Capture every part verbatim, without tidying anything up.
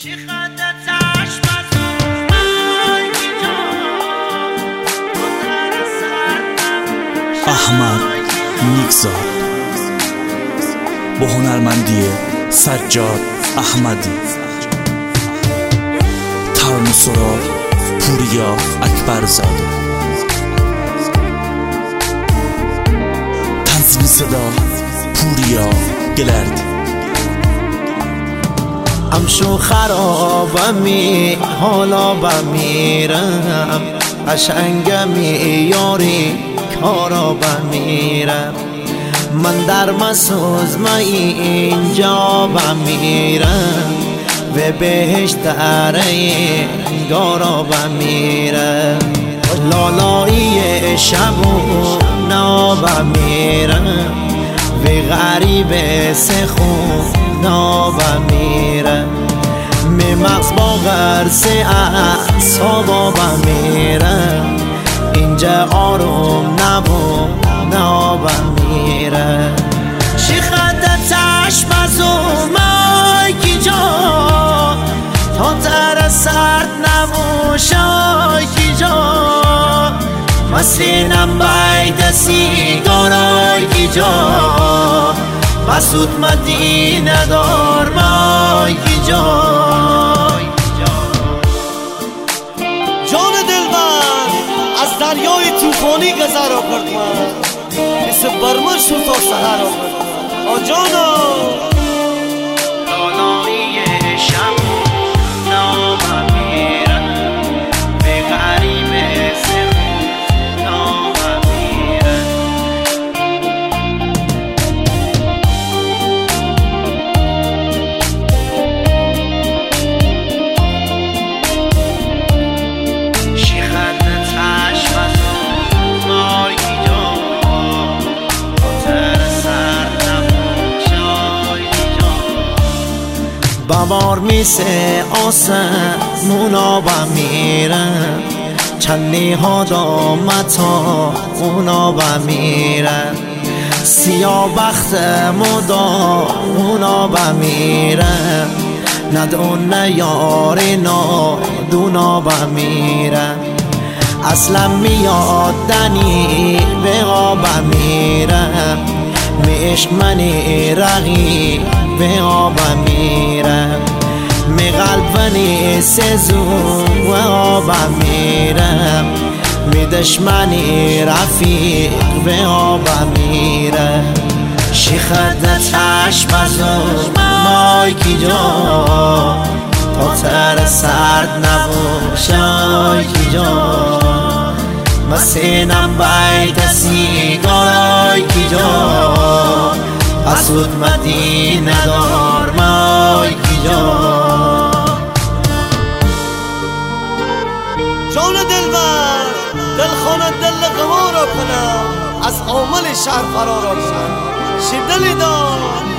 احمد نیکزاد با هنرمندی سجاد احمدی، ترانه سرا پوریا اکبرزاده، تنظیم صدا پوریا گلردی. امشو خرابمی حالا بمیرم، قشنگمی یاری کارا بمیرم، من در مسوز ما اینجا بمیرم و بهش دره گارا بمیرم، لالایی شب و نا بمیرم و غریب سخون نا بمیرم، می مغز با غرس اعصابا بمیرم، اینجا آروم نبو نا بمیرم. چی خد چشم از اومای کی جا تا تر سرد نموشای کی جا، مسینم باید سیگارای کی جا، مسود مدینه دار مای کی جا. جان دلبر از دریای توفانی گذر کرد، من مثل برمن شد تا سحر آورد آجانا. لالایی شب نا بمیرم به غریب سخون نا بمیرم. شیخت چشم از مای کی جا تر سر نموشای کی جا، بمار میسه آسمونا بمیرم، چندی ها دامتا اونا بمیرم، سیاه بخت مدا اونا بمیرم، ندون یاری نادونا بمیرم، اصلا میاد دنی به آب بمیرم، می عشق منی رقی به آب بمیرم، می قلب ونی سزو و آب بمیرم، می دشمنی رفیق به آب بمیرم. شیخت چشم از مای کی جا تا تر سرد نبوشای کی جا، مسینم باید سیگارای کی جا، اسود مدینه دار مای کی جا. جان دلبر دل خانه دل قمارا کنم، از عامل شهر فرارا کنم، شی دلی دار.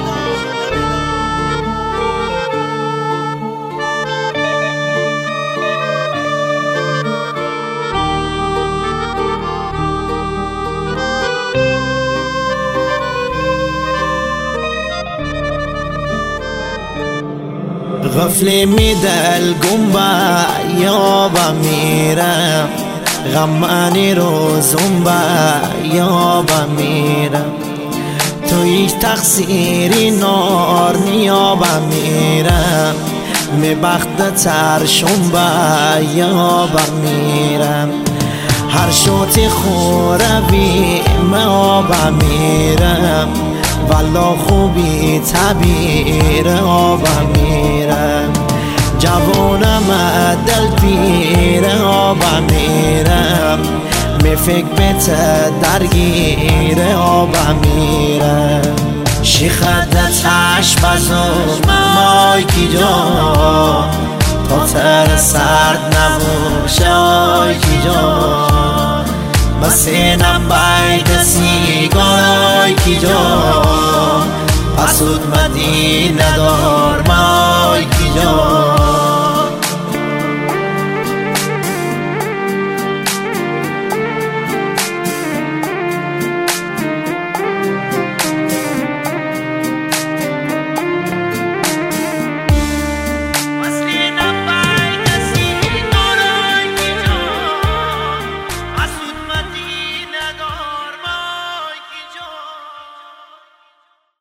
غفلی می دل گنبه یا بمیرم، غمانی روزم با یا بمیرم، تو هیچ تقصیری نار نیا بمیرم، می بخت ترشم با یا بمیرم، هر شوتی خوروی ما بمیرم، والا خوبی تبیر آب میرم، جوانم دل پیر آب میرم، می فکر بیت درگیر آب میرم. شیخت چشم از مای کی جا تا تر سرد نبوشای کی جا، مسینم باید سیگارای کی جا، اسود مدینه دار